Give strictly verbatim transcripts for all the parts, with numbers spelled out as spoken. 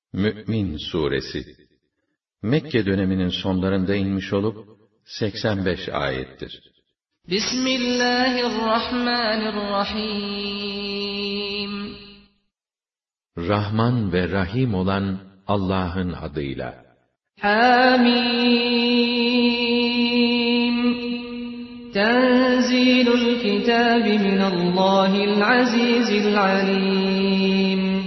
Mü'min Suresi Mekke döneminin sonlarında inmiş olup seksen beş ayettir. Bismillahirrahmanirrahim. Rahman ve Rahim olan Allah'ın adıyla. Hamim. Tenzilul kitabi minallahil azizil alim.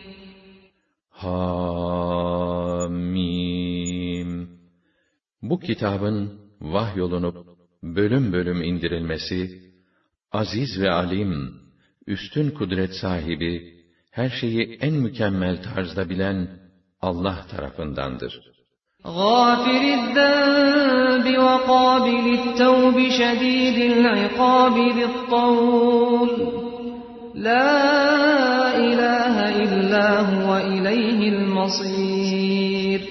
Hamim. Bu kitabın vahyolunup bölüm bölüm indirilmesi, aziz ve alim, üstün kudret sahibi, her şeyi en mükemmel tarzda bilen Allah tarafındandır. Gâfiriz-zenbi ve qâbilit-tevbi şedîdil-ikâbi zit-tavl. La ilahe illa huve ileyhil masîr.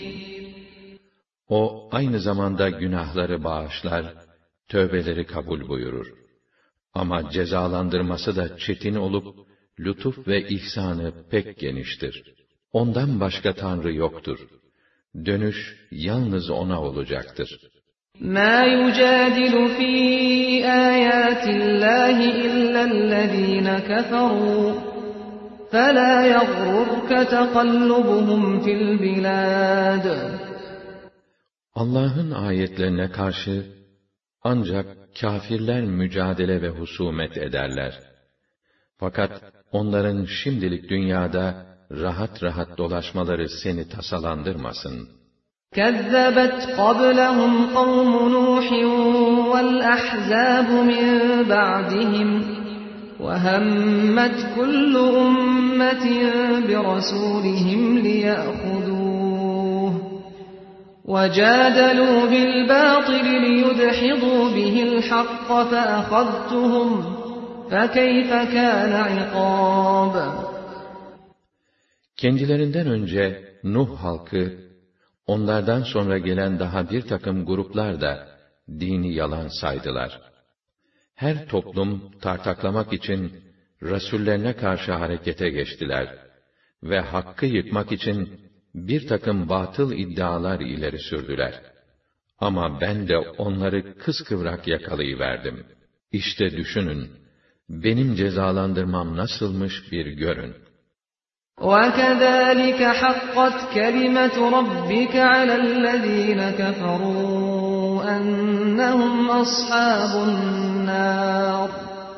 O aynı zamanda günahları bağışlar, tövbeleri kabul buyurur. Ama cezalandırması da çetin olup, lütuf ve ihsanı pek geniştir. Ondan başka Tanrı yoktur. Dönüş yalnız O'na olacaktır. مَا يُجَادِلُ فِي آيَاتِ اللّٰهِ إِلَّا الَّذ۪ينَ كَفَرُوا فَلَا يَغْرُرْكَ تَقَلُّبُهُمْ فِي الْبِلَادِ. Allah'ın ayetlerine karşı ancak kâfirler mücadele ve husumet ederler. Fakat onların şimdilik dünyada rahat rahat dolaşmaları seni tasalandırmasın. كَذَّبَتْ قَبْلَهُمْ قَوْمُ نُوحٍ وَالْأَحْزَابُ مِنْ بَعْدِهِمْ وَهَمَّتْ كُلُّ أُمَّةٍ بِرَسُولِهِمْ لِيَأْخُذُوهُ وَجَادَلُوا بِالْبَاطِلِ لِيُدْحِضُوا بِهِ الْحَقَّ فَأَخَذْتُهُمْ فَكَيْفَ كَانَ عِقَابِ. Kendilerinden önce Nuh halkı, onlardan sonra gelen daha bir takım gruplar da dini yalan saydılar. Her toplum tartaklamak için Resullerine karşı harekete geçtiler ve hakkı yıkmak için bir takım batıl iddialar ileri sürdüler. Ama ben de onları kıskıvrak yakalayıverdim. İşte düşünün, benim cezalandırmam nasılmış bir görün. وَكَذَٰلِكَ حَقَّتْ كَلِمَةُ رَبِّكَ عَلَى الَّذ۪ينَ كَفَرُوا أَنَّهُمْ أَصْحَابُ النَّارِ.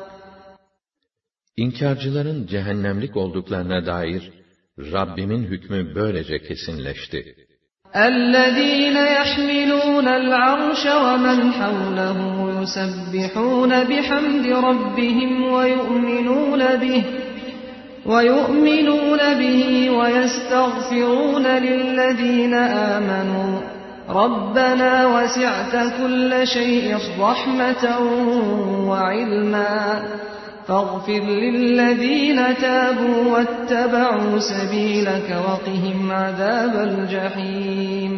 İnkarcıların cehennemlik olduklarına dair Rabbimin hükmü böylece kesinleşti. الَّذ۪ينَ يَحْمِلُونَ الْعَرْشَ وَمَنْ حَوْلَهُ يُسَبِّحُونَ بِحَمْدِ رَبِّهِمْ وَيُؤْمِنُونَ بِهِ وَيُؤْمِنُونَ بِهِ وَيَسْتَغْفِرُونَ لِلَّذ۪ينَ آمَنُوا رَبَّنَا وَسِعْتَ كُلَّ شَيْءٍ رَحْمَةً وَعِلْمًا فَاغْفِرْ لِلَّذ۪ينَ تَابُوا وَاتَّبَعُوا سَب۪يلَكَ وَقِهِمْ عَذَابَ الْجَح۪يمِ.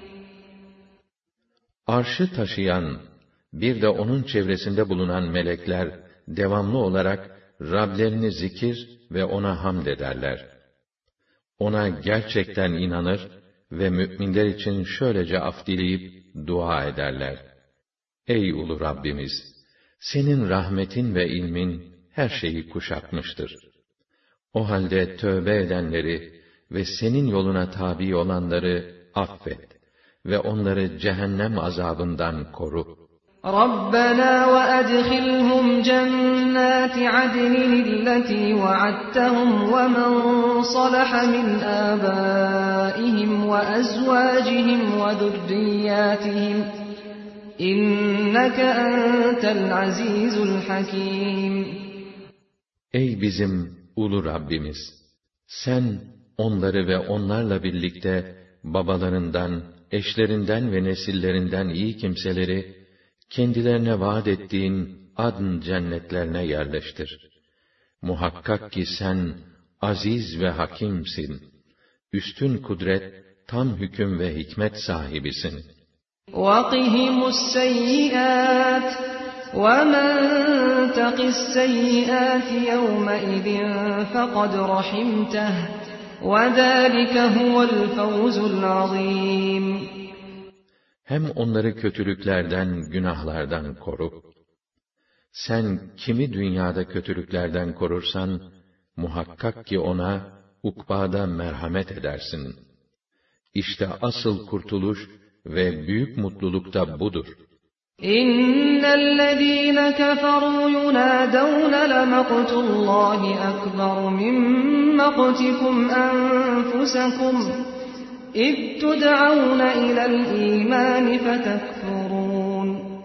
Arşı taşıyan, bir de onun çevresinde bulunan melekler, devamlı olarak Rablerini zikir ve ona hamd ederler. Ona gerçekten inanır ve müminler için şöylece af dileyip dua ederler. Ey ulu Rabbimiz! Senin rahmetin ve ilmin her şeyi kuşatmıştır. O halde tövbe edenleri ve senin yoluna tabi olanları affet ve onları cehennem azabından koru. رَبَّنَا وَأَدْخِلْهُمْ جَنَّاتِ عَدْنٍ الَّتِي وَعَدتَّهُمْ وَمَنْ صَلَحَ مِنْ آبَائِهِمْ وَأَزْوَاجِهِمْ وَذُرِّيَّاتِهِمْ إِنَّكَ أَنْتَ الْعَزِيزُ الْحَكِيمُ. Ey bizim ulu Rabbimiz! Sen onları ve onlarla birlikte babalarından, eşlerinden ve nesillerinden iyi kimseleri kendilerine vaat ettiğin adn cennetlerine yerleştir. Muhakkak ki sen aziz ve hakimsin. Üstün kudret, tam hüküm ve hikmet sahibisin. وَقِهِمُ السَّيِّئَاتِ وَمَنْ تَقِ السَّيِّئَاتِ يَوْمَئِذٍ فَقَدْ رَحِمْتَهُ وَذَٰلِكَ هُوَ الْفَوْزُ الْعَظِيمُ. Hem onları kötülüklerden, günahlardan koru. Sen kimi dünyada kötülüklerden korursan, muhakkak ki ona ukbada merhamet edersin. İşte asıl kurtuluş ve büyük mutluluk da budur. İnnellezîne keferû yunâdevne lemaqtullâhi ekber min maqtikum enfusekum İz tud'avne ilel îmâni fetekfurûn.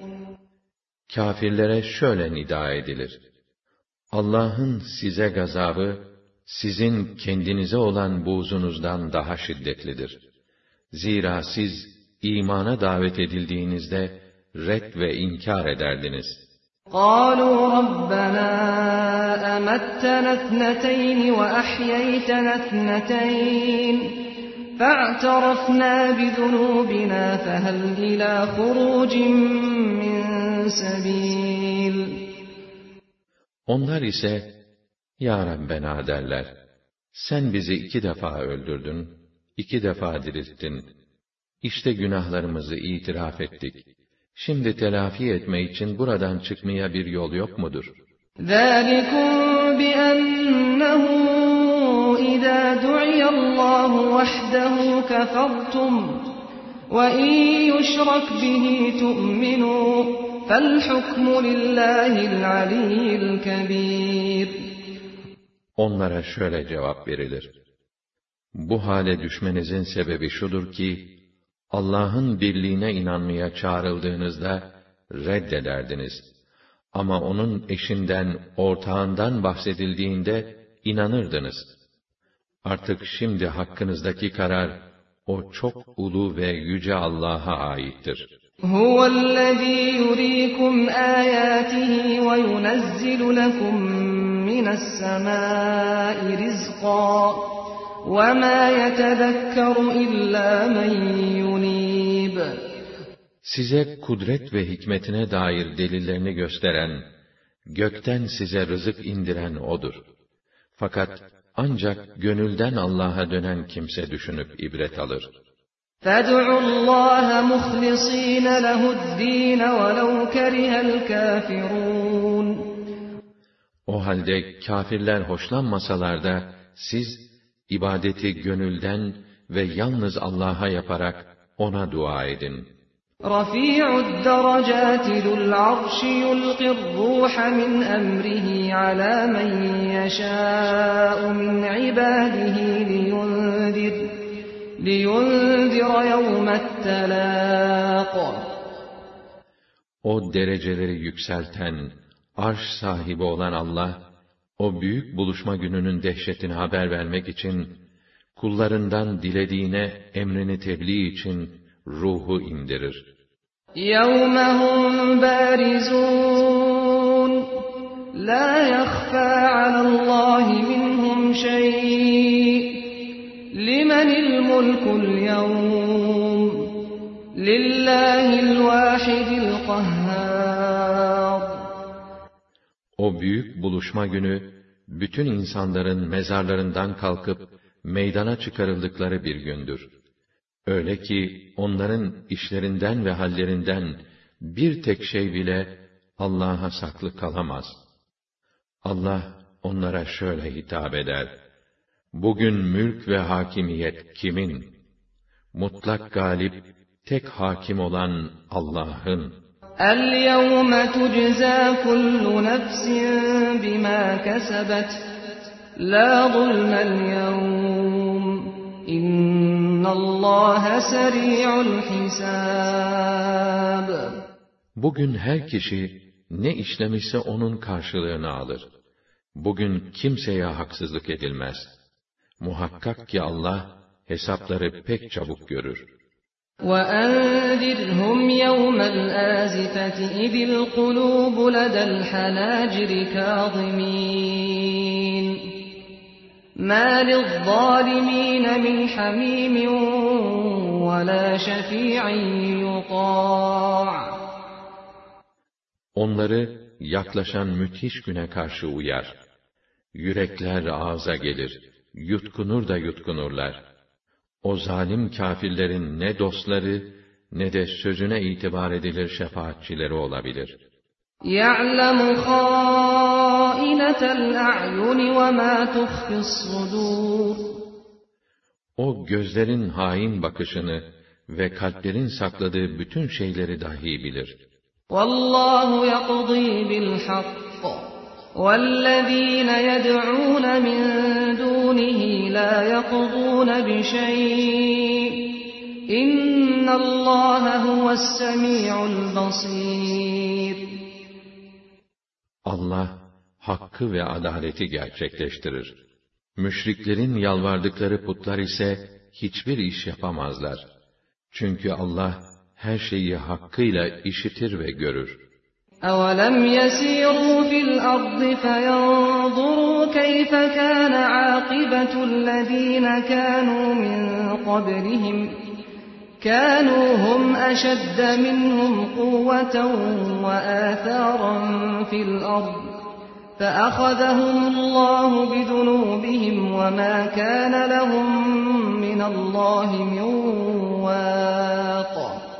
Kâfirlere şöyle nida edilir: Allah'ın size gazabı, sizin kendinize olan buğzunuzdan daha şiddetlidir. Zira siz imana davet edildiğinizde red ve inkar ederdiniz. قَالُوا رَبَّنَا أَمَتَّنَا اثْنَتَيْنِ وَأَحْيَيْتَنَا اثْنَتَيْنِ فَاعْتَرَفْنَا بِذُنُوبِنَا فَهَلْ إِلَى خُرُوجٍ مِّن سَبِيلٍ. Onlar ise, Ya Rabbena derler, sen bizi iki defa öldürdün, iki defa dirilttin. İşte günahlarımızı itiraf ettik. Şimdi telafi etme için buradan çıkmaya bir yol yok mudur? ذَٰلِكُمْ بِأَنَّهُ إِذَا دُعِيَ اللّٰهُ وَحْدَهُ كَفَرْتُمْ وَإِنْ يُشْرَكْ بِهِ تُؤْمِنُوا فَالْحُكْمُ لِلّٰهِ الْعَلِيِّ الْكَبِيرِ. Onlara şöyle cevap verilir: Bu hale düşmenizin sebebi şudur ki, Allah'ın birliğine inanmaya çağrıldığınızda reddederdiniz. Ama onun eşinden, ortağından bahsedildiğinde inanırdınız. Artık şimdi hakkınızdaki karar, o çok ulu ve yüce Allah'a aittir. هُوَ الَّذ۪ي يُر۪يكُمْ آيَاتِهِ وَيُنَزِّلُ لَكُمْ مِنَ السَّمَاءِ رِزْقًا وَمَا يَتَذَكَّرُ إِلَّا مَنْ يُن۪يبُ. Size kudret ve hikmetine dair delillerini gösteren, gökten size rızık indiren O'dur. Fakat ancak gönülden Allah'a dönen kimse düşünüp ibret alır. فَادْعُوا اللّٰهَ مُخْلِص۪ينَ لَهُ الدِّينَ وَلَوْ كَرِهَ الْكَافِرُونَ. O halde kâfirler hoşlanmasalar da, siz ibadeti gönülden ve yalnız Allah'a yaparak ona dua edin. رَفِيعُ الدَّرَجَاتِ ذُو الْعَرْشِ يُلْقِي الرُّوحَ مِنْ أَمْرِهِ عَلَى مَنْ يَشَاءُ مِنْ عِبَادِهِ لِيُنْذِرَ لِيُنْذِرَ يَوْمَ التَّلَاقِ. O dereceleri yükselten, arş sahibi olan Allah, o büyük buluşma gününün dehşetini haber vermek için, kullarından dilediğine emrini tebliğ için ruhu indirir. يَوْمَ هُمْ بَارِزُونَ لَا يَخْفَى عَلَى اللّٰهِ مِنْهُمْ شَيْءٌ لِمَنِ الْمُلْكُ الْيَوْمِ لِلّٰهِ الْوَاحِدِ الْقَهَّارِ. O büyük buluşma günü, bütün insanların mezarlarından kalkıp meydana çıkarıldıkları bir gündür. Öyle ki onların işlerinden ve hallerinden bir tek şey bile Allah'a saklı kalamaz. Allah onlara şöyle hitap eder: Bugün mülk ve hakimiyet kimin? Mutlak galip, tek hakim olan Allah'ın. الْيَوْمَ تُجْزَى كُلُّ نَفْسٍ بِمَا كَسَبَتْ لَا ظُلْمَ الْيَوْمِ إِنَّ اللّٰهَ سَرِيعُ الْحِسَابِ. Bugün her kişi ne işlemişse onun karşılığını alır. Bugün kimseye haksızlık edilmez. Muhakkak ki Allah hesapları pek çabuk görür. وَأَنذِرْهُمْ يَوْمَ الْآزِفَةِ إِذِ الْقُلُوبُ لَدَى الْحَنَاجِرِ كَاظِمِينَ مَا لِلظَّالِمِينَ مِنْ حَمِيمٍ وَلَا شَفِيعٍ يُطَاعُ. Onları yaklaşan müthiş güne karşı uyar. Yürekler ağza gelir, yutkunur da yutkunurlar. O zalim kâfirlerin ne dostları, ne de sözüne itibar edilir şefaatçileri olabilir. يَعْلَمُ خَائِنَةَ الْأَعْيُنِ وَمَا تُخْفِي الصُّدُورُ O gözlerin hain bakışını ve kalplerin sakladığı bütün şeyleri dahi bilir. وَاللّٰهُ يَقْضِي بِالْحَقِّ وَالَّذ۪ينَ يَدْعُونَ مِنْ دُونِهِ لَا يَقْضُونَ بِشَيْءٍ اِنَّ اللّٰهَ هُوَ السَّمِيعُ الْبَصِيرُ Allah, hakkı ve adaleti gerçekleştirir. Müşriklerin yalvardıkları putlar ise hiçbir iş yapamazlar. Çünkü Allah, her şeyi hakkıyla işitir ve görür. أَوَلَمْ يَسِيرُوا فِي الْأَرْضِ فَيَنْظُرُوا كَيْفَ كَانَ عَاقِبَةُ الَّذ۪ينَ كَانُوا مِنْ قَبْلِهِمْ كَانُوا هُمْ أَشَدَّ مِنْهُمْ قُوَّةً وَآثَارًا فِي الْأَرْضِ فَأَخَذَهُمُ اللّٰهُ بِذُنُوبِهِمْ وَمَا كَانَ لَهُمْ مِنَ اللّٰهِ مِنْ وَاقٍ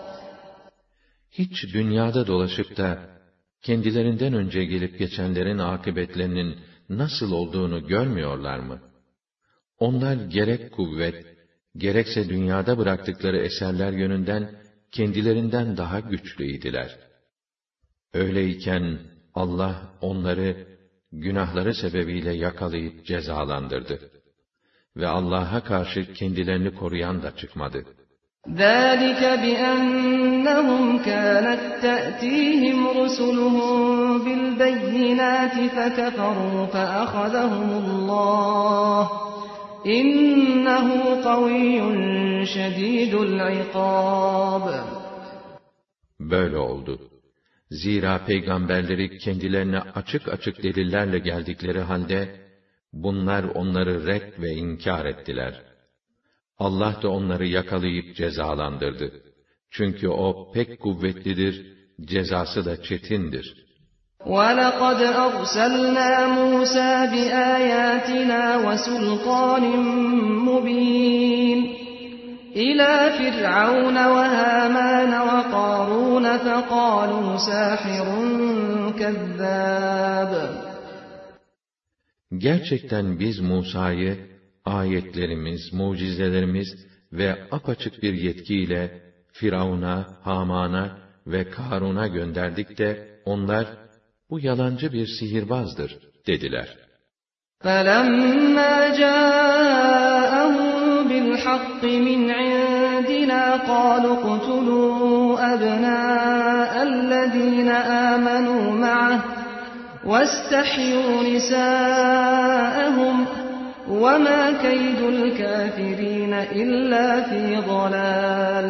Hiç dünyada dolaşıp da kendilerinden önce gelip geçenlerin akıbetlerinin nasıl olduğunu görmüyorlar mı? Onlar gerek kuvvet, gerekse dünyada bıraktıkları eserler yönünden kendilerinden daha güçlüydiler. Öyleyken Allah onları günahları sebebiyle yakalayıp cezalandırdı. Ve Allah'a karşı kendilerini koruyan da çıkmadı. ذَٰلِكَ بِأَنَّهُمْ كَانَتْ تَأْتِيهِمْ رُسُلُهُم بِالْبَيِّنَاتِ فَكَفَرُوا فَأَخَذَهُمُ اللّٰهُ إِنَّهُ قَوِيٌّ شَد۪يدُ الْعِقَابِ Böyle oldu. Zira peygamberleri kendilerine açık açık delillerle geldikleri halde, bunlar onları red ve inkar ettiler. Allah da onları yakalayıp cezalandırdı. Çünkü o pek kuvvetlidir, cezası da çetindir. وَلَقَدْ أَرْسَلْنَا مُوسَى بِآيَاتِنَا وَسُلْطَانٍ مُّبِينٍ إِلَى فِرْعَوْنَ وَهَامَانَ وَقَارُونَ فَقَالُوا سَاحِرٌ كَذَّابٌ Gerçekten biz Musa'yı ayetlerimiz, mucizelerimiz ve apaçık bir yetkiyle Firavun'a, Haman'a ve Karun'a gönderdik de onlar, bu yalancı bir sihirbazdır dediler. فَلَمَّا جَاءَهُم بِالْحَقِّ مِنْ عِندِنَا قَالُوا اقْتُلُوا أَبْنَاءَ الَّذِينَ آمَنُوا مَعَهُ وَاسْتَحْيُوا نِسَاءَهُمْ وَمَا كَيْدُ الْكَافِرِينَ إِلَّا فِي ضَلَالٍ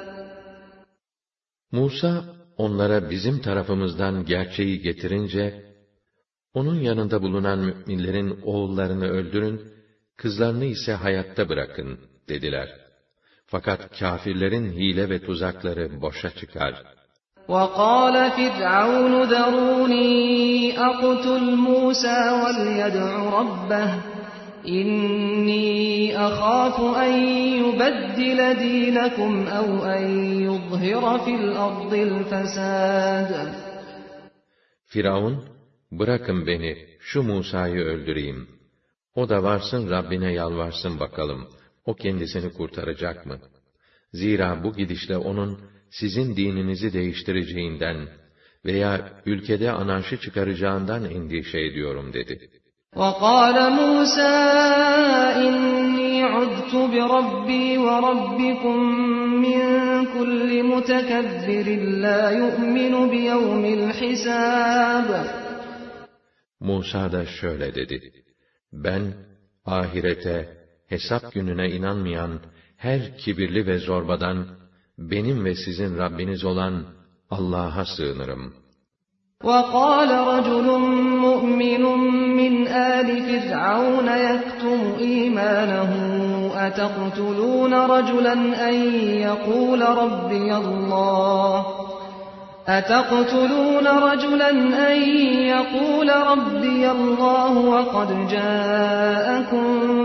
Musa, onlara bizim tarafımızdan gerçeği getirince, onun yanında bulunan müminlerin oğullarını öldürün, kızlarını ise hayatta bırakın dediler. Fakat kâfirlerin hile ve tuzakları boşa çıkar. وَقَالَ فِرْعَوْنُ ذَرُونِي أَقْتُلْ مُوسَى وَلْيَدْعُ رَبَّهُ إِنِّي أَخَافُ أَنْ يُبَدِّلَ دِينَكُمْ أَوْ أَنْ يُظْهِرَ فِي الْأَرْضِ الْفَسَادَ Firavun, bırakın beni, şu Musa'yı öldüreyim. O da varsın Rabbine yalvarsın bakalım, o kendisini kurtaracak mı? Zira bu gidişle onun, sizin dininizi değiştireceğinden veya ülkede anarşi çıkaracağından endişe ediyorum dedi. وَقَالَ مُوسَى إِنِّي عُذْتُ بِرَبِّي وَرَبِّكُمْ مِنْ كُلِّ مُتَكَبِّرٍ لَا يُؤْمِنُ بِيَوْمِ الْحِسَابِ Musa da şöyle dedi: Ben, ahirete, hesap gününe inanmayan her kibirli ve zorbadan, benim ve sizin Rabbiniz olan Allah'a sığınırım. وَقَالَ رَجُلٌ مُؤْمِنٌ مِّنْ آلِ فِرْعَوْنَ يَكْتُمُ إِيمَانَهُ أَتَقْتُلُونَ رَجُلًا أَن يَقُولَ رَبِّيَ اللَّهُ أَتَقْتُلُونَ رَجُلًا أَن يَقُولَ رَبِّيَ اللَّهُ وَقَدْ جَاءَكُم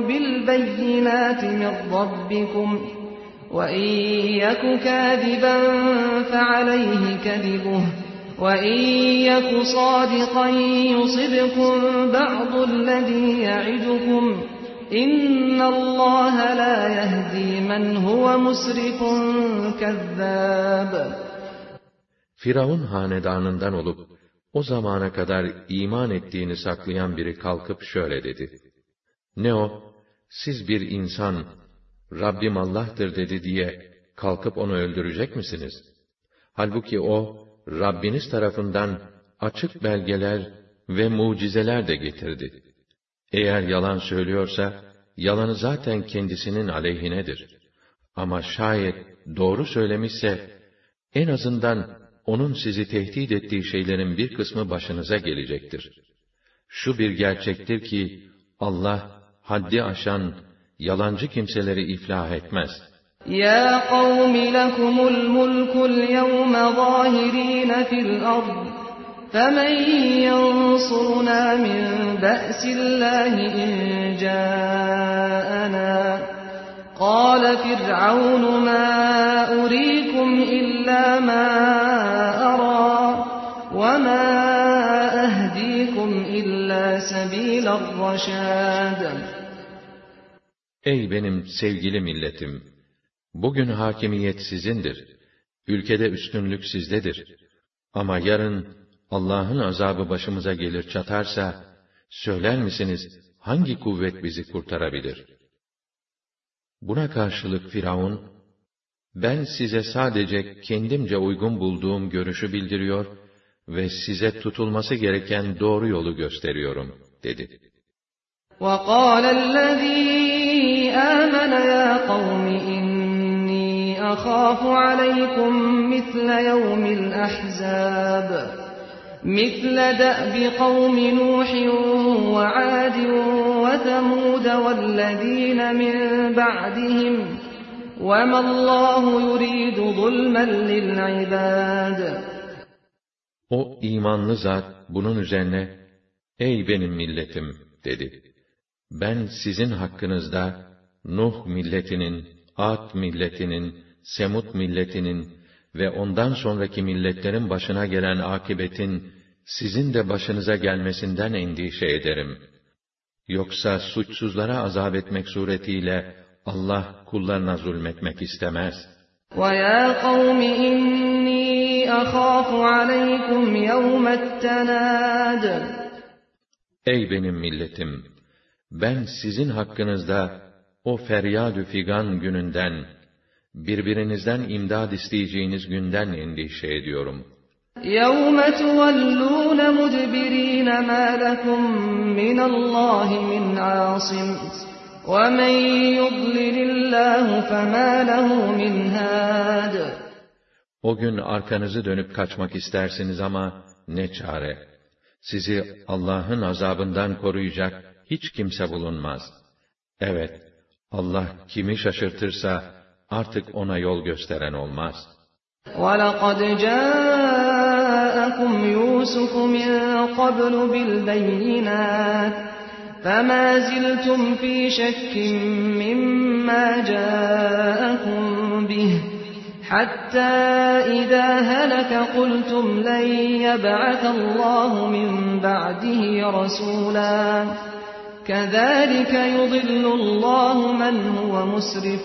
بالبينات من ربكم وإن يك كاذبا فعليه كذبه وإن يك صادقا يصبكم بعض الذي يعدكم إن الله لا يهدي من هو مسرف كذاب. Firavun hanedanından olup o zamana kadar iman ettiğini saklayan biri kalkıp şöyle dedi: Ne o? Siz bir insan, Rabbim Allah'tır dedi diye kalkıp onu öldürecek misiniz? Halbuki o, Rabbiniz tarafından açık belgeler ve mucizeler de getirdi. Eğer yalan söylüyorsa, yalanı zaten kendisinin aleyhinedir. Ama şayet doğru söylemişse, en azından onun sizi tehdit ettiği şeylerin bir kısmı başınıza gelecektir. Şu bir gerçektir ki, Allah, haddi aşan, yalancı kimseleri iflah etmez. Ya kavmi lekumul mulkul yevme zahirîne fil ard, femen yansuruna min be'sillâhi in câenâ. قال فرعون ما أريكم إلا ما أرى وما أهديكم إلا سبيل الرشاد. Ey benim sevgili milletim! Bugün hakimiyet sizindir. Ülkede üstünlük sizdedir. Ama yarın Allah'ın azabı başımıza gelir çatarsa, söyler misiniz hangi kuvvet bizi kurtarabilir? Buna karşılık Firavun, ben size sadece kendimce uygun bulduğum görüşü bildiriyor ve size tutulması gereken doğru yolu gösteriyorum, dedi. وَقَالَ الَّذ۪ي آمَنَ يَا قَوْمِ إِنِّي أَخَافُ عَلَيْكُمْ مِثْلَ يَوْمِ الْأَحْزَابِ مِثْلَ دَأْبِ قَوْمِ نُوحٍ وَعَادٍ وَثَمُودَ وَالَّذ۪ينَ مِنْ بَعْدِهِمْ وَمَا اللّٰهُ يُرِيدُ ظُلْمًا لِلْعِبَادِ. O imanlı zat bunun üzerine, ey benim milletim, dedi. Ben sizin hakkınızda Nuh milletinin, Ad milletinin, Semud milletinin ve ondan sonraki milletlerin başına gelen akıbetin sizin de başınıza gelmesinden endişe ederim. Yoksa suçsuzlara azap etmek suretiyle Allah kullarına zulmetmek istemez. وَيَا قَوْمِ إِنِّي أَخَافُ عَلَيْكُمْ يَوْمَ التَّنَادِ. Ey benim milletim! Ben sizin hakkınızda o feryad-ü figan gününden, birbirinizden imdad isteyeceğiniz günden endişe ediyorum. يَوْمَ تُوَلُّونَ مُدْبِر۪ينَ مَا لَكُمْ مِنَ اللّٰهِ مِنْ عَاصِمٍ وَمَنْ يُضْلِلِ اللّٰهُ فَمَا لَهُ مِنْ هَادٍ. O gün arkanızı dönüp kaçmak istersiniz ama ne çare! Sizi Allah'ın azabından koruyacak hiç kimse bulunmaz. Evet, Allah kimi şaşırtırsa artık ona yol gösteren olmaz. وَلَقَدْ جَاءَكُمْ يُوسُفُ مِنْ قَبْلُ بِالْبَيِّنَاتِ فَمَا زِلْتُمْ فِي شَكٍّ مِّمَّا جَاءَكُمْ بِهِ حَتَّى إِذَا هَلَكَ قُلْتُمْ لَنْ يَبْعَثَ اللّٰهُ مِنْ بَعْدِهِ رَسُولًا كَذَٰلِكَ يُضِلُّ اللّٰهُ مَنْ هُوَ مُسْرِفٌ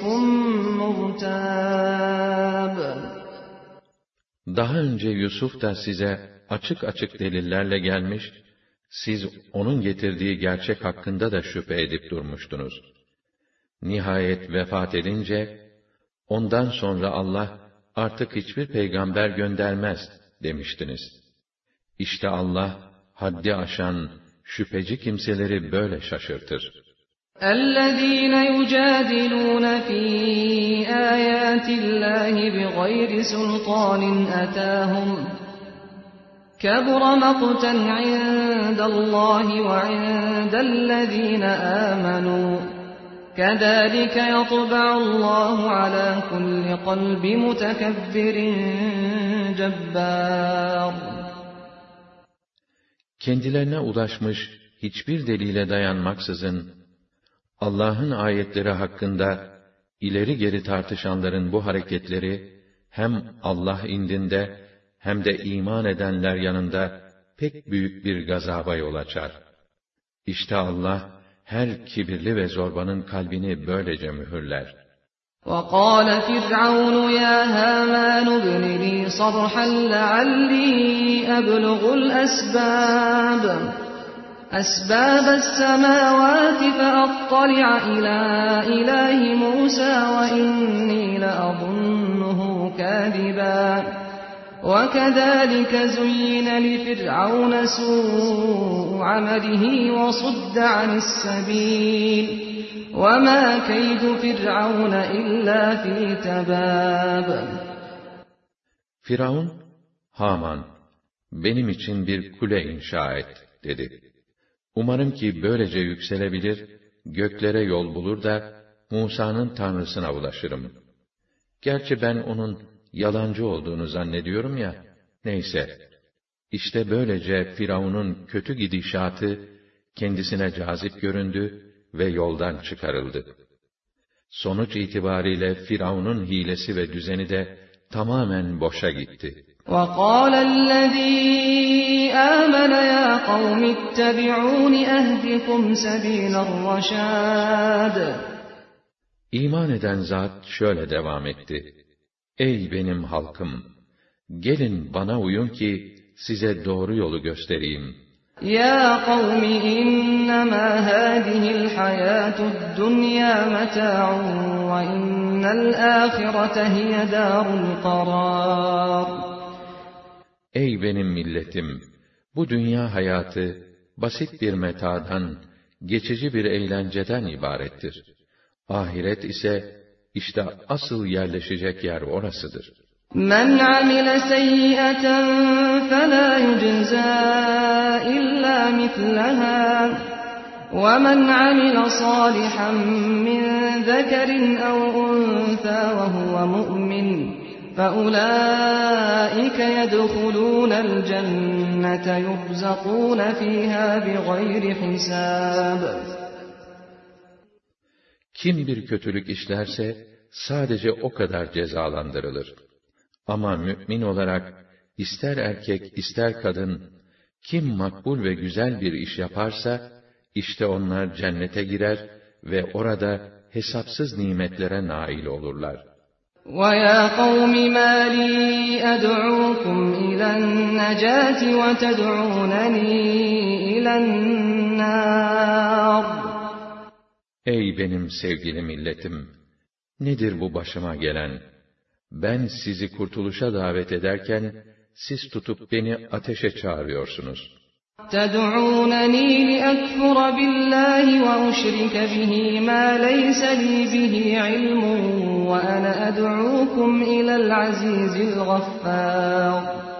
مُرْتَابٌ. Daha önce Yusuf da size açık açık delillerle gelmiş, siz onun getirdiği gerçek hakkında da şüphe edip durmuştunuz. Nihayet vefat edince, ondan sonra Allah artık hiçbir peygamber göndermez demiştiniz. İşte Allah haddi aşan, şüpheci kimseleri böyle şaşırtır. اَلَّذ۪ينَ يُجَادِلُونَ ف۪ي آيَاتِ اللّٰهِ بِغَيْرِ سُلْطَانٍ أَتَاهُمْ كَبُرَ مَقْتًا عِنْدَ اللّٰهِ وَعِنْدَ الَّذ۪ينَ آمَنُوا كَذَٰلِكَ يَطْبَعُ اللّٰهُ عَلَى كُلِّ قَلْبِ مُتَكَبِّرٍ جَبَّارٍ. Kendilerine ulaşmış hiçbir delile dayanmaksızın, Allah'ın ayetleri hakkında ileri geri tartışanların bu hareketleri hem Allah indinde hem de iman edenler yanında pek büyük bir gazaba yol açar. İşte Allah her kibirli ve zorbanın kalbini böylece mühürler. وَقَالَ فِرْعَوْنُ يَا هَامَانُ ابْنِ لِي صَرْحًا لَعَلِّي أَبْلُغُ الْأَسْبَابَ أَسْبَابَ السَّمَاوَاتِ فَأَطَّلِعَ إِلَى إِلَٰهِ مُوسَىٰ وَإِنِّي لَأَظُنُّهُ كَاذِبًا وَكَذَٰلِكَ زُيِّنَ لِفِرْعَوْنَ سُوءُ عَمَلِهِ وَصُدَّ عَنِ السَّبِيلِ وَمَا كَيْدُ فِرْعَوْنَ إِلَّا فِي تَبَابٍ. Firavun, Haman, benim için bir kule inşa et, dedi. Umarım ki böylece yükselebilir, göklere yol bulur da, Musa'nın tanrısına ulaşırım. Gerçi ben onun yalancı olduğunu zannediyorum ya, neyse. İşte böylece Firavun'un kötü gidişatı, kendisine cazip göründü ve yoldan çıkarıldı. Sonuç itibariyle Firavun'un hilesi ve düzeni de tamamen boşa gitti. وَقَالَ الَّذ۪ي آمَنَ يَا قَوْمِ اتَّبِعُونِ أَهْدِكُمْ سَب۪يلَ الرَّشَادِ. İman eden zat şöyle devam etti. Ey benim halkım! Gelin bana uyun ki size doğru yolu göstereyim. يَا قَوْمِ إِنَّمَا هَذِهِ الْحَيَاةُ الدُّنْيَا مَتَاعٌ وَإِنَّ الْآخِرَةَ هِيَ دَارُ الْقَرَارِ. Ey benim milletim! Bu dünya hayatı, basit bir metadan, geçici bir eğlenceden ibarettir. Ahiret ise, işte asıl yerleşecek yer orasıdır. مَنْ عَمِلَ سَيِّئَةً فَلَا يُجْزَى إِلَّا مِثْلَهَا وَمَنْ عَمِلَ صَالِحًا مِّن ذَكَرٍ أَوْ أُنثَىٰ وَهُوَ مُؤْمِنٌ فَأُولَٰئِكَ يَدْخُلُونَ الْجَنَّةَ يُرْزَقُونَ فِيهَا بِغَيْرِ حِسَابٍ. Kim bir kötülük işlerse, sadece o kadar cezalandırılır. Ama mümin olarak, ister erkek ister kadın, kim makbul ve güzel bir iş yaparsa, işte onlar cennete girer ve orada hesapsız nimetlere nail olurlar. وَيَا قَوْمِ مَا لِي أَدْعُوكُمْ إِلَى النَّجَاةِ وَتَدْعُونَنِي إِلَى النَّارِ. Ey benim sevgili milletim! Nedir bu başıma gelen? Ben sizi kurtuluşa davet ederken, siz tutup beni ateşe çağırıyorsunuz. تَدْعُونَنِي لِأَكْفُرَ بِاللّٰهِ وَأُشْرِكَ بِهِ مَا لَيْسَ لِي بِهِ عِلْمٌ وَأَنَا أَدْعُوكُمْ إِلَى الْعَزِيزِ الْغَفَّارِ.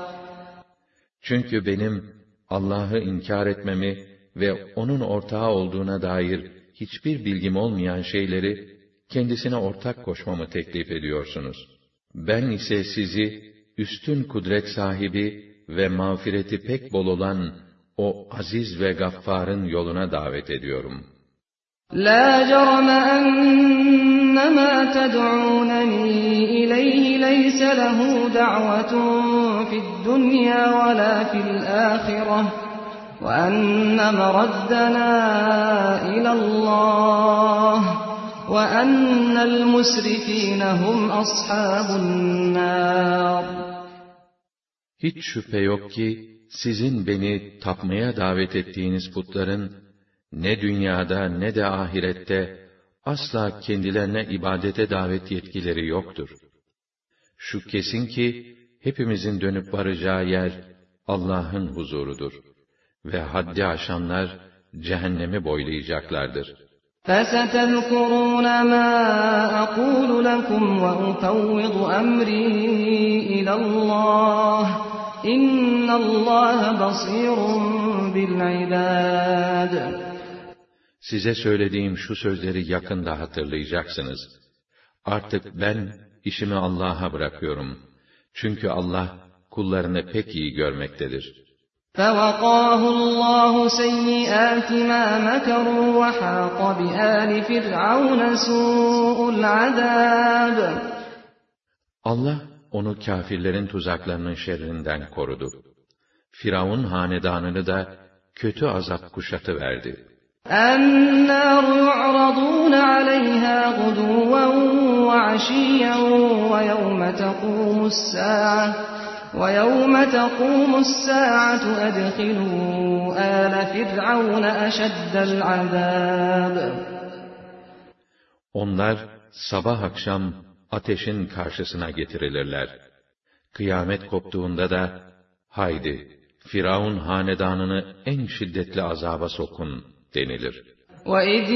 Çünkü benim Allah'ı inkar etmemi ve onun ortağı olduğuna dair hiçbir bilgim olmayan şeyleri kendisine ortak koşmamı teklif ediyorsunuz. Ben ise sizi üstün kudret sahibi ve mağfireti pek bol olan o aziz ve gaffarın yoluna davet ediyorum. لَا جَرَمَ أَنَّمَا تَدْعُونَنِي إِلَيْهِ لَيْسَ لَهُ دَعْوَةٌ فِي الدُّنْيَا وَلَا فِي الْآخِرَةِ وَأَنَّ مَرَدَّنَا إِلَى اللّٰهِ وَأَنَّ الْمُسْرِفِينَ هُمْ أَصْحَابُ النَّارِ. Hiç şüphe yok ki, sizin beni tapmaya davet ettiğiniz putların, ne dünyada ne de ahirette, asla kendilerine ibadete davet yetkileri yoktur. Şu kesin ki, hepimizin dönüp varacağı yer, Allah'ın huzurudur. Ve haddi aşanlar, cehennemi boylayacaklardır. فَسَتَذْكُرُونَ مَا أَقُولُ لَكُمْ وَأُفَوِّضُ أَمْرِي إِلَى اللّٰهِ إِنَّ اللّٰهَ بَصِيرٌ بِالْعِبَادِ. Size söylediğim şu sözleri yakında hatırlayacaksınız. Artık ben işimi Allah'a bırakıyorum. Çünkü Allah kullarını pek iyi görmektedir. فَوَقَاهُ اللّٰهُ سَيِّئَاتِ مَا مَكَرُوا وَحَاقَ بِآلِ فِرْعَوْنَ سُوءُ الْعَذَابِ. Allah onu kâfirlerin tuzaklarının şerrinden korudu. Firavun hanedanını da kötü azap kuşatıverdi. النَّارُ يُعْرَضُونَ عَلَيْهَا غُدُوًّا وَعَشِيًّا وَيَوْمَ تَقُومُ السَّاعَةُ وَيَوْمَ تَقُومُ السَّاعَةُ أَدْخِلُوا آلَ فِرْعَوْنَ أَشَدَّ الْعَذَابِ. Onlar sabah akşam ateşin karşısına getirilirler. Kıyamet koptuğunda da, haydi, Firavun hanedanını en şiddetli azaba sokun denilir. وَإِذْ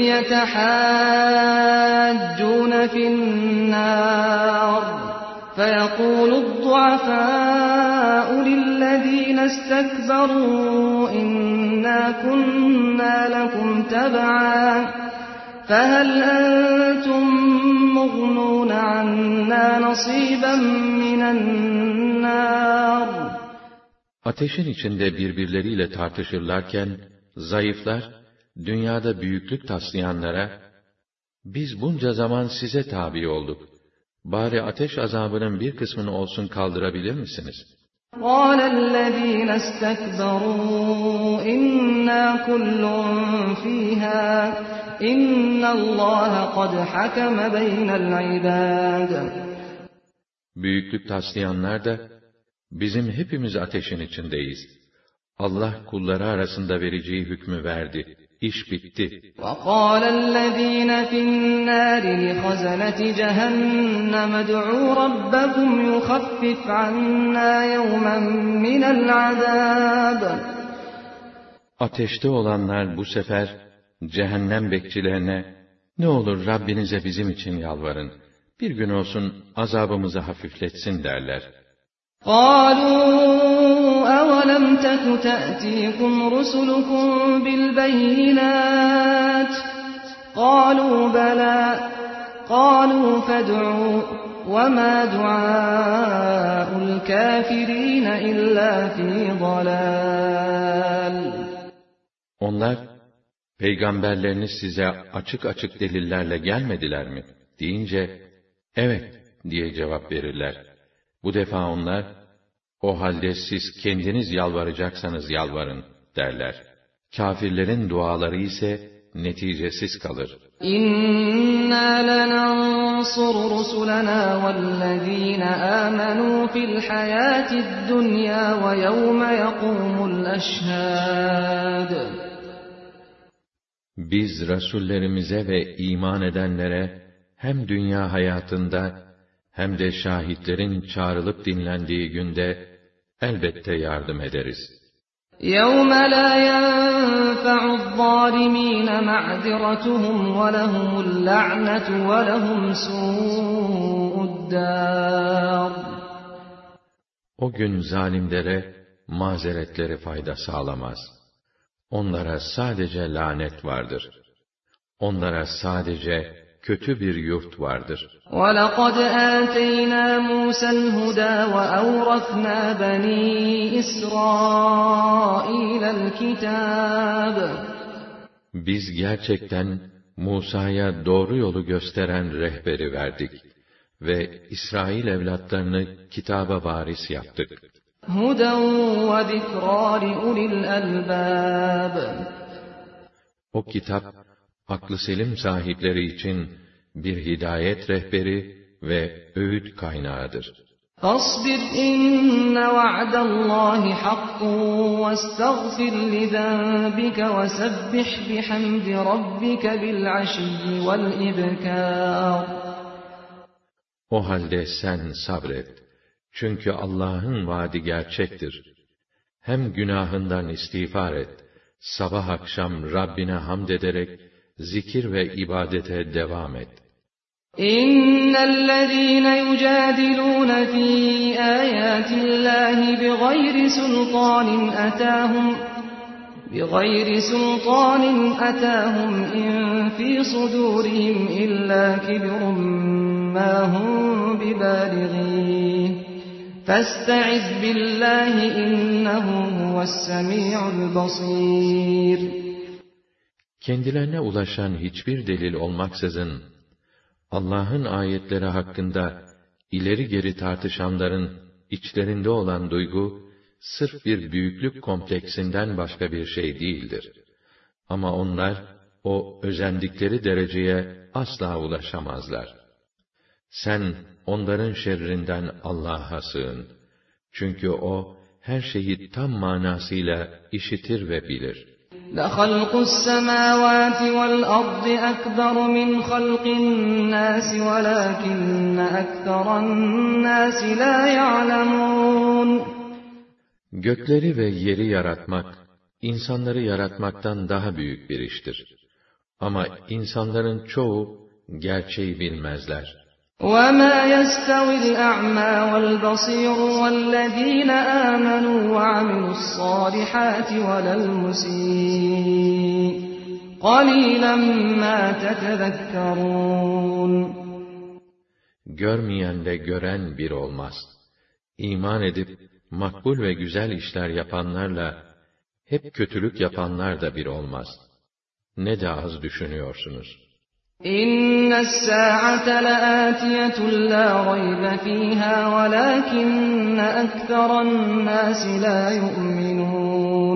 يَتَحَاجُّونَ فِي النَّارِ فَيَقُولُ الضُّعَفَاءُ لِلَّذِينَ اسْتَكْبَرُوا إِنَّا كُنَّا لَكُمْ تَبَعًا فَهَلْ أَنْتُمْ مُغْنُونَ عَنَّا نَصِيبًا مِنَ النَّارِ. Ateşin içinde birbirleriyle tartışırlarken, zayıflar, dünyada büyüklük taslayanlara, biz bunca zaman size tabi olduk, bari ateş azabının bir kısmını olsun kaldırabilir misiniz? قَالَ الَّذ۪ينَ اسْتَكْبَرُوا اِنَّا كُلٌّ ف۪يهَا اِنَّ اللّٰهَ قَدْ حَكَمَ بَيْنَ الْعِبَادِ. Büyüklük taslayanlar da, bizim hepimiz ateşin içindeyiz. Allah kulları arasında vereceği hükmü verdi. İş bitti. وَقَالَ الَّذ۪ينَ فِي النَّارِ لِخَزَنَةِ جَهَنَّمَ ادْعُوا رَبَّكُمْ يُخَفِّفْ عَنَّا يَوْمًا مِنَ الْعَذَابِ. Ateşte olanlar bu sefer, cehennem bekçilerine, ne olur Rabbinize bizim için yalvarın, bir gün olsun azabımızı hafifletsin derler. قَالُوا أَوَلَمْ تَكُ تَأْتِيكُمْ رُسُلُكُمْ بِالْبَيِّنَاتِ قَالُوا بَلَى قَالُوا فَادْعُوا وَمَا دُعَاءُ الْكَافِرِينَ إِلَّا فِي ضَلَالٍ. Onlar, peygamberleriniz size açık açık delillerle gelmediler mi deyince, evet diye cevap verirler. Bu defa onlar, o halde siz kendiniz yalvaracaksanız yalvarın derler. Kâfirlerin duaları ise neticesiz kalır. İnna lenansur rusulana vellezîne âmenû fil hayâtid dunyâ ve yevme yekûmul eşhâd. Biz rasullerimize ve iman edenlere hem dünya hayatında hem de şahitlerin çağrılıp dinlendiği günde elbette yardım ederiz. يَوْمَ لَا يَنْفَعُ الظَّالِمِينَ مَعْذِرَتُهُمْ وَلَهُمُ اللَّعْنَةُ وَلَهُمْ سُوءُ الدَّارِ. O gün zalimlere mazeretleri fayda sağlamaz. Onlara sadece lanet vardır. Onlara sadece kötü bir yurt vardır. وَلَقَدْ آتَيْنَا مُوسَى الْهُدَى وَأَوْرَثْنَا بَنِي إِسْرَائِيلَ الْكِتَابَ. Biz gerçekten Musa'ya doğru yolu gösteren rehberi verdik ve İsrail evlatlarını kitaba varis yaptık. هُدًى وَذِكْرَى لِأُولِي الْأَلْبَابِ. O kitap, aklı selim sahipleri için bir hidayet rehberi ve öğüt kaynağıdır. فَاصْبِرْ إِنَّ وَعْدَ اللّٰهِ حَقٌّ وَاسْتَغْفِرْ لِذَنبِكَ وَسَبِّحْ بِحَمْدِ رَبِّكَ بِالْعَشِيِّ وَالْإِبْكَارِ. O halde sen sabret. Çünkü Allah'ın vaadi gerçektir. Hem günahından istiğfar et, sabah akşam Rabbine hamd ederek, zikir ve ibadete devam et. İnnellezîne yücâdilûne fî âyâtillâhi bighayri sultânin atâhum bighayri sultânin atâhum in fî sudûrihim illâ kibrun mâ hum bibâlighîh فَاسْتَعِذْ بِاللّٰهِ اِنَّهُ هُوَ السَّمِيعُ الْبَصِيرُ. Kendilerine ulaşan hiçbir delil olmaksızın, Allah'ın ayetleri hakkında ileri geri tartışanların içlerinde olan duygu, sırf bir büyüklük kompleksinden başka bir şey değildir. Ama onlar, o özendikleri dereceye asla ulaşamazlar. Sen, onların şerrinden Allah'a sığın. Çünkü O, her şeyi tam manasıyla işitir ve bilir. لَخَلْقُ السَّمَاوَاتِ وَالْأَرْضِ أَكْبَرُ مِنْ خَلْقِ النَّاسِ وَلَكِنَّ أَكْثَرَ النَّاسِ لَا يَعْلَمُونَ. Gökleri ve yeri yaratmak, insanları yaratmaktan daha büyük bir iştir. Ama insanların çoğu, gerçeği bilmezler. وَمَا يَسْتَوِي الْأَعْمَى وَالْبَصِيرُ وَالَّذ۪ينَ آمَنُوا وَعَمِلُوا الصَّالِحَاتِ وَلَا الْمُسِيءُ قَلِيلًا مَا تَتَذَكَّرُونَ. Görmeyenle gören bir olmaz. İman edip, makbul ve güzel işler yapanlarla, hep kötülük yapanlar da bir olmaz. Ne de az düşünüyorsunuz. İnne s-sâ'ate leâtiyetun lâ raybe fîhâ velâkinne ekserennâsi lâ yu'minûn.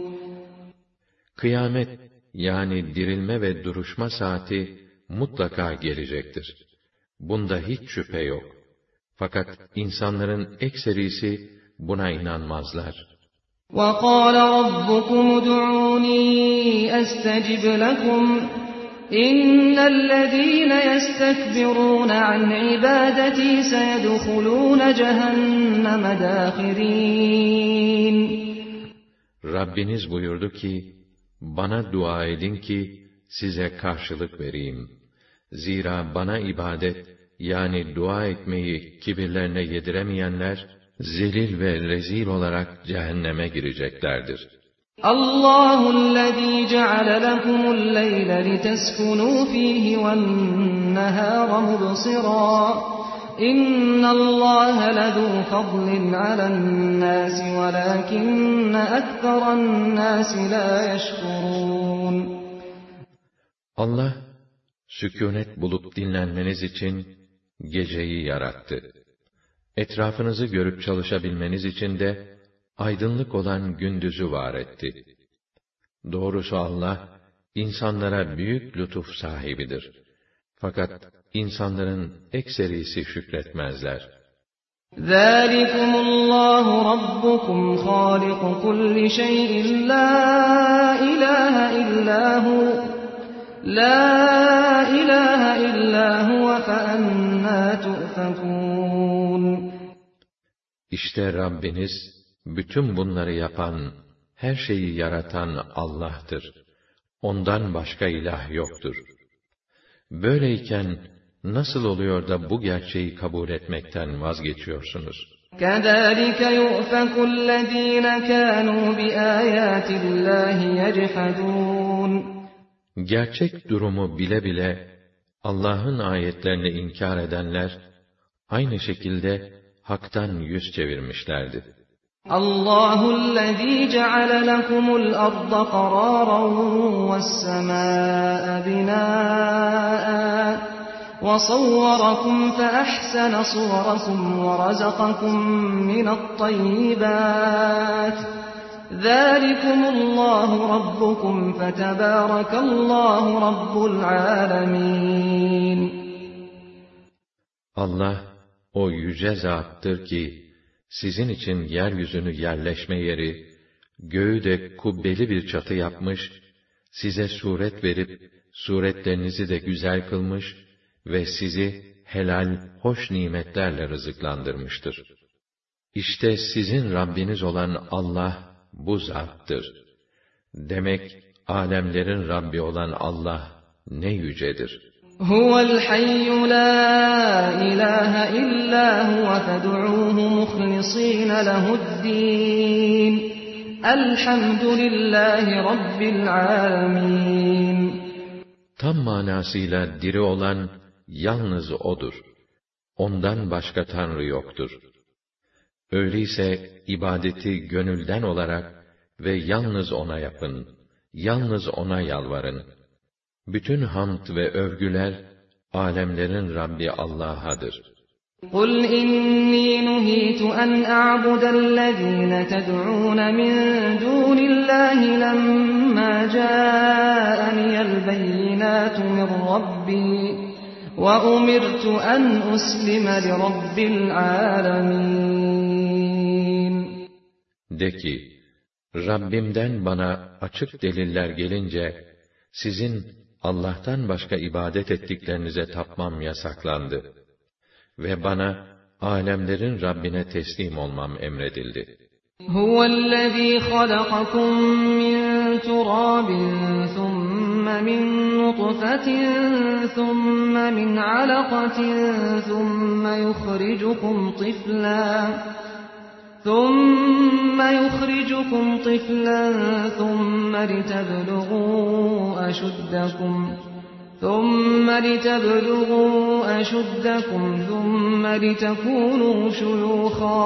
Kıyamet, yani dirilme ve duruşma saati mutlaka gelecektir. Bunda hiç şüphe yok. Fakat insanların ekserisi buna inanmazlar. وَقَالَ رَبُّكُمُ ادْعُونِي أَسْتَجِبْ لَكُمْ اِنَّ الَّذ۪ينَ يَسْتَكْبِرُونَ عَنْ عِبَادَتِي سَيَدْخُلُونَ جَهَنَّمَ دَاخِرِينَ. Rabbiniz buyurdu ki, bana dua edin ki size karşılık vereyim. Zira bana ibadet, yani dua etmeyi kibirlerine yediremeyenler, zelil ve rezil olarak cehenneme gireceklerdir. Allahu'llezî ceale lekumul leyle liteskunû fîhî vennehâre mubsirâ. İnnallâhe ledû fadlin alennâsi velâkinne ekserennâsi lâ yeşkurûn. Allah, sükûnet bulup dinlenmeniz için geceyi yarattı. Etrafınızı görüp çalışabilmeniz için de aydınlık olan gündüzü var etti. Doğrusu Allah, insanlara büyük lütuf sahibidir. Fakat insanların ekserisi şükretmezler. ذَٰلِكُمُ اللّٰهُ رَبُّكُمْ خَالِقُ كُلِّ شَيْءٍ لَا إِلَٰهَ إِلَّا هُوَ لَا إِلَٰهَ إِلَّا هُوَ فَأَنَّىٰ تُؤْفَكُونَ. İşte Rabbiniz, bütün bunları yapan, her şeyi yaratan Allah'tır. Ondan başka ilah yoktur. Böyleyken, nasıl oluyor da bu gerçeği kabul etmekten vazgeçiyorsunuz? كَذَٰلِكَ يُؤْفَكُ الَّذ۪ينَ كَانُوا بِآيَاتِ اللّٰهِ يَجْحَدُونَ. Gerçek durumu bile bile, Allah'ın ayetlerini inkar edenler, aynı şekilde haktan yüz çevirmişlerdi. Allahu'llezî ceale lekumul arda qarâran ve's-semâe binâ'en ve savvarakum fe ahsene suvarakum ve razakakum minat-tayyibât. Zâlikumullâhu rabbukum fetebârekallâhu rabbul âlemîn. Allah, o yüce zattır ki, sizin için yeryüzünü yerleşme yeri, göğü de kubbeli bir çatı yapmış, size suret verip, suretlerinizi de güzel kılmış ve sizi helal, hoş nimetlerle rızıklandırmıştır. İşte sizin Rabbiniz olan Allah, bu zattır. Demek, alemlerin Rabbi olan Allah, ne yücedir. Huvel hayyu la ilahe illa huve fed'uuhu muhlisîne lehu'd-dîn. Elhamdülillahi rabbil âlemîn. Tam manasıyla diri olan yalnız O'dur. Ondan başka Tanrı yoktur. Öyleyse ibadeti gönülden olarak ve yalnız ona yapın. Yalnız ona yalvarın. Bütün hamd ve övgüler alemlerin Rabbi Allah'adır. قُلْ إِنِّي نُهِيتُ أَنْ أَعْبُدَ الَّذِينَ تَدْعُونَ مِن دُونِ اللَّهِ لَمَّا جَاءَنِيَ الْبَيِّنَاتُ مِن رَّبِّي وَأُمِرْتُ أَنْ أُسْلِمَ لِرَبِّ الْعَالَمِينَ. De ki, Rabbimden bana açık deliller gelince, sizin Allah'tan başka ibadet ettiklerinize tapmam yasaklandı. Ve bana, alemlerin Rabbine teslim olmam emredildi. Huvellezî halakakum min turâbin thumme min nutfetin thumme min alakatin thumme yukhricukum tiflan ثُمَّ يُخْرِجُكُمْ طِفْلًا ثُمَّ لِتَبْلُغُوا أَشُدَّكُمْ ثُمَّ لِتَبْلُغُوا أَشُدَّكُمْ ثُمَّ لِتَكُونُوا شُيُوخًا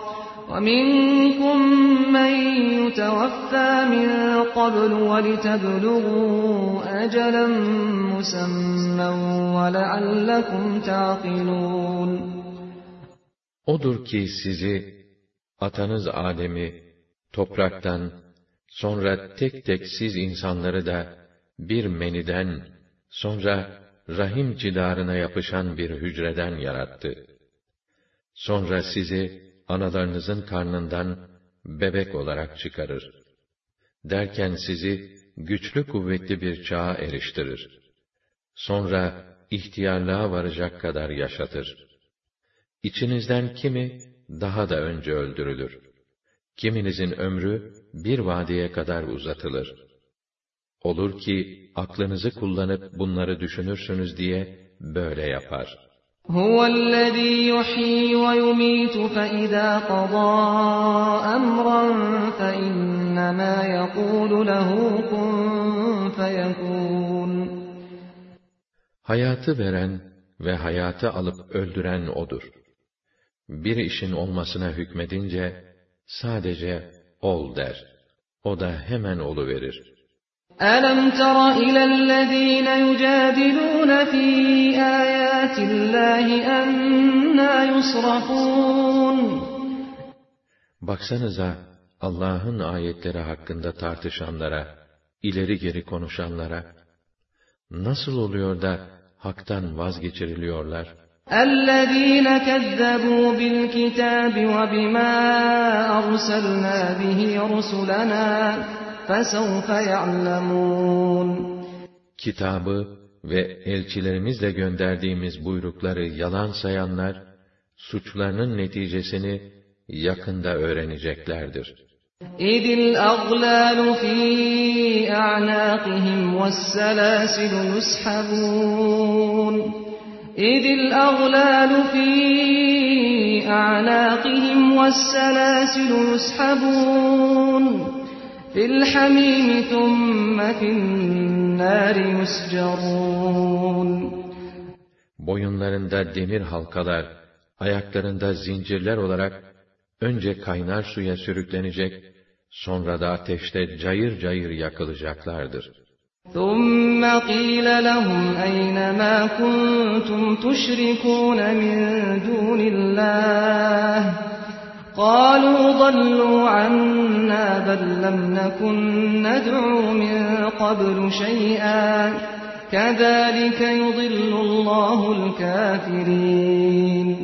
وَمِنكُم مَّن يُتَوَفَّى مِن قَبْلُ وَلِتَبْلُغُوا أَجَلًا مُّسَمًّى وَلَعَلَّكُمْ تَعْقِلُونَ. Odur ki sizi, atanız Adem'i topraktan, sonra tek tek siz insanları da bir meniden, sonra rahim cidarına yapışan bir hücreden yarattı. Sonra sizi analarınızın karnından bebek olarak çıkarır. Derken sizi güçlü kuvvetli bir çağa eriştirir. Sonra ihtiyarlığa varacak kadar yaşatır. İçinizden kimi daha da önce öldürülür. Kiminizin ömrü bir vadeye kadar uzatılır. Olur ki aklınızı kullanıp bunları düşünürsünüz diye böyle yapar. Huvellezî yuhyi ve yumîtu feizâ qadâ emran feinnemâ yekûlu lehu kun feyekûn. Hayatı veren ve hayatı alıp öldüren O'dur. Bir işin olmasına hükmedince, sadece ol der. O da hemen oluverir. أَلَمْ تَرَ إِلَى الَّذ۪ينَ يُجَادِلُونَ ف۪ي آيَاتِ اللّٰهِ أَنَّا يُصْرَفُونَ. Baksanıza, Allah'ın ayetleri hakkında tartışanlara, ileri geri konuşanlara, nasıl oluyor da haktan vazgeçiriliyorlar? اَلَّذ۪ينَ كَذَّبُوا بِالْكِتَابِ وَبِمَا أَرْسَلْنَا بِهِ رُسُلَنَا فَسَوْفَ يَعْلَمُونَ. Kitabı ve elçilerimizle gönderdiğimiz buyrukları yalan sayanlar, suçlarının neticesini yakında öğreneceklerdir. اِذِ الْأَغْلَالُ فِي أَعْنَاقِهِمْ وَالسَّلَاسِلُ يُسْحَبُونَ اِذِ الْأَغْلَالُ فِي أَعْنَاقِهِمْ وَالسَّلَاسِلُ يُسْحَبُونَ فِي الْحَمِيمِ ثُمَّ فِي النَّارِ يُسْجَرُونَ. Boyunlarında demir halkalar, ayaklarında zincirler olarak önce kaynar suya sürüklenecek, sonra da ateşte cayır cayır yakılacaklardır. ثُمَّ قِيلَ لَهُمْ أَيْنَ مَا كُنتُمْ تُشْرِكُونَ مِن دُونِ اللّٰهِ قَالُوا ضَلُّوا عَنَّا بَل لَّمْ نَكُن نَّدْعُو مِن قَبْلُ شَيْئًا كَذَٰلِكَ يُضِلُّ اللّٰهُ الْكَافِرِينَ.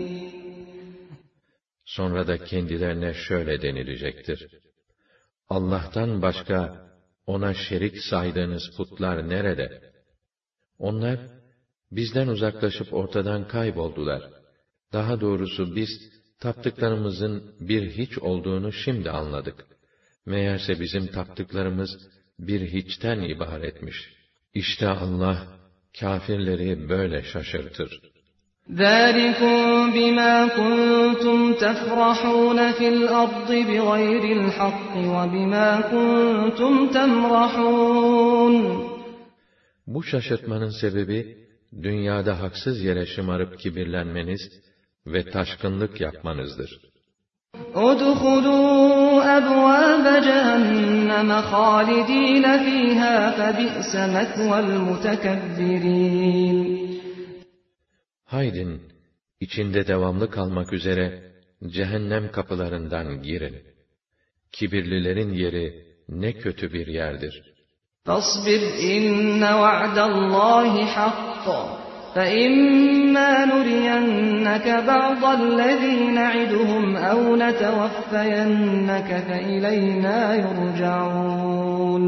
Sonra da kendilerine şöyle denilecektir: Allah'tan başka ona şerik saydığınız putlar nerede? Onlar, bizden uzaklaşıp ortadan kayboldular. Daha doğrusu biz, taptıklarımızın bir hiç olduğunu şimdi anladık. Meğerse bizim taptıklarımız bir hiçten ibaretmiş. İşte Allah, kâfirleri böyle şaşırtır. ذَٰلِكُمْ بِمَا كُنْتُمْ تَفْرَحُونَ فِي الْأَرْضِ بِغَيْرِ الْحَقِّ وَبِمَا كُنْتُمْ تَمْرَحُونَ. Bu şaşırtmanın sebebi, dünyada haksız yere şımarıp kibirlenmeniz ve taşkınlık yapmanızdır. اُدْخُلُوا أَبْوَابَ جَهَنَّمَ خَالِد۪ينَ ف۪يهَا فَبِئْسَ مَثْوَى الْمُتَكَبِّر۪ينَ. Haydin, içinde devamlı kalmak üzere cehennem kapılarından girin. Kibirlilerin yeri ne kötü bir yerdir. فَاصْبِرْ اِنَّ وَعْدَ اللّٰهِ حَقٌّ فَإِمَّا نُرِيَنَّكَ بَعْضَ الَّذ۪ي نَعِدُهُمْ اَوْ نَتَوَفَّيَنَّكَ فَاِلَيْنَا يُرْجَعُونَ.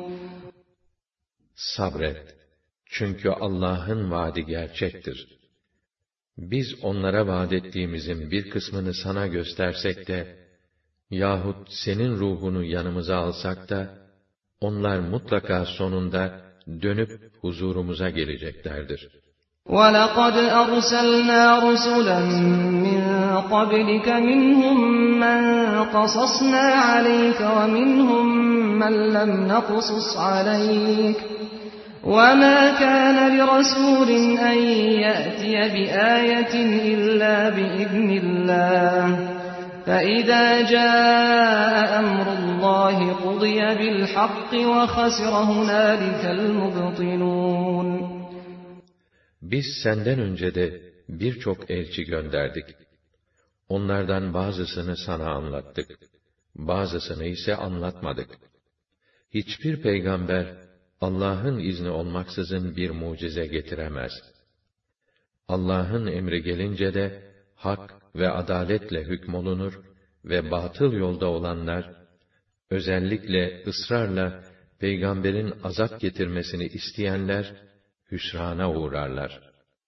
Sabret, çünkü Allah'ın vaadi gerçektir. Biz onlara vaad ettiğimizin bir kısmını sana göstersek de, yahut senin ruhunu yanımıza alsak da, onlar mutlaka sonunda dönüp huzurumuza geleceklerdir. وَلَقَدْ أَرْسَلْنَا رُسُلًا مِّن قَبْلِكَ مِنْهُم مَّن قَصَصْنَا عَلَيْكَ وَمِنْهُم مَّن لَّمْ نَقْصُصْ عَلَيْكَ وَمَا كَانَ لِرَسُولٍ أَن يَأْتِيَ بِآيَةٍ إِلَّا بِإِذْنِ اللَّهِ فَإِذَا جَاءَ أَمْرُ اللَّهِ قُضِيَ بِالْحَقِّ وَخَسِرَ هُنَالِكَ الْمُبْطِلُونَ. Biz senden önce de birçok elçi gönderdik. Onlardan bazısını sana anlattık, bazısını ise anlatmadık. Hiçbir peygamber, Allah'ın izni olmaksızın bir mucize getiremez. Allah'ın emri gelince de, hak ve adaletle hükmolunur ve batıl yolda olanlar, özellikle ısrarla peygamberin azap getirmesini isteyenler, hüsrana uğrarlar.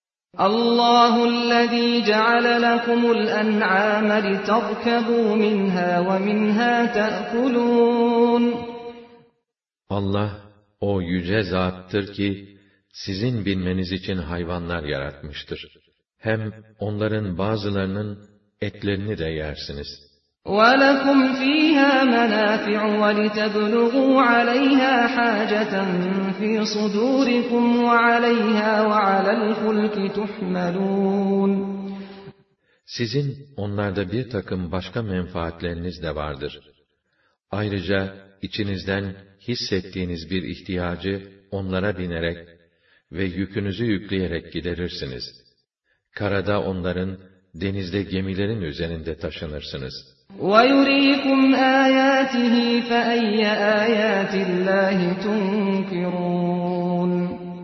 Allahü'llezî ceale lekumul en'âme literkebû minhâ ve minhâ te'kulûn. Allah, o yüce zattır ki, sizin bilmeniz için hayvanlar yaratmıştır. Hem onların bazılarının etlerini de yersiniz. وَلَكُمْ فِيهَا مَنَافِعُ وَلِتَبْلُغُوا عَلَيْهَا حَاجَةً فِي صُدُورِكُمْ وَعَلَيْهَا وَعَلَى الْفُلْكِ تُحْمَلُونَ. Sizin onlarda bir takım başka menfaatleriniz de vardır. Ayrıca içinizden hissettiğiniz bir ihtiyacı onlara binerek ve yükünüzü yükleyerek giderirsiniz. Karada onların, denizde gemilerin üzerinde taşınırsınız. وَيُرِيكُمْ آيَاتِهِ فَأَيَّ آيَاتِ اللّٰهِ تُنْكِرُونَ.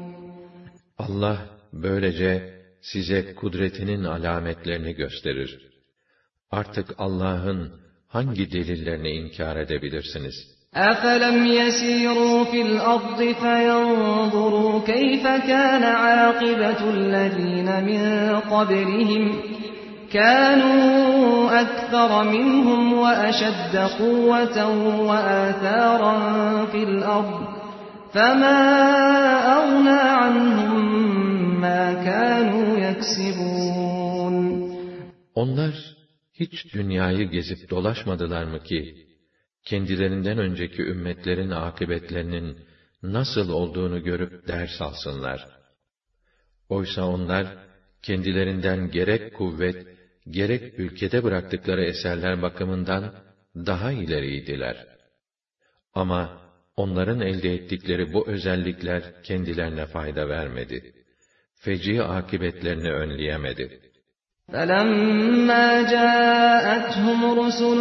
Allah böylece size kudretinin alametlerini gösterir. Artık Allah'ın hangi delillerini inkar edebilirsiniz? أَفَلَمْ يَسِيرُوا فِي الْأَرْضِ فَيَنْظُرُوا كَيْفَ كَانَ عَاقِبَةُ الَّذِينَ مِنْ قَبْلِهِمْ كَانُوا أَكْثَرَ مِنْهُمْ وَأَشَدَّ قُوَّةً وَآثَارًا فِي الْأَرْضِ فَمَا أَغْنَى عَنْهُمْ مَا كَانُوا يَكْسِبُونَ. Onlar hiç dünyayı gezip dolaşmadılar mı ki, kendilerinden önceki ümmetlerin akıbetlerinin nasıl olduğunu görüp ders alsınlar. Oysa onlar, kendilerinden gerek kuvvet, gerek ülkede bıraktıkları eserler bakımından daha ileriydiler. Ama onların elde ettikleri bu özellikler kendilerine fayda vermedi. Feci akıbetlerini önleyemedi. فَلَمَّا جَاءَتْهُمْ رُسُلُ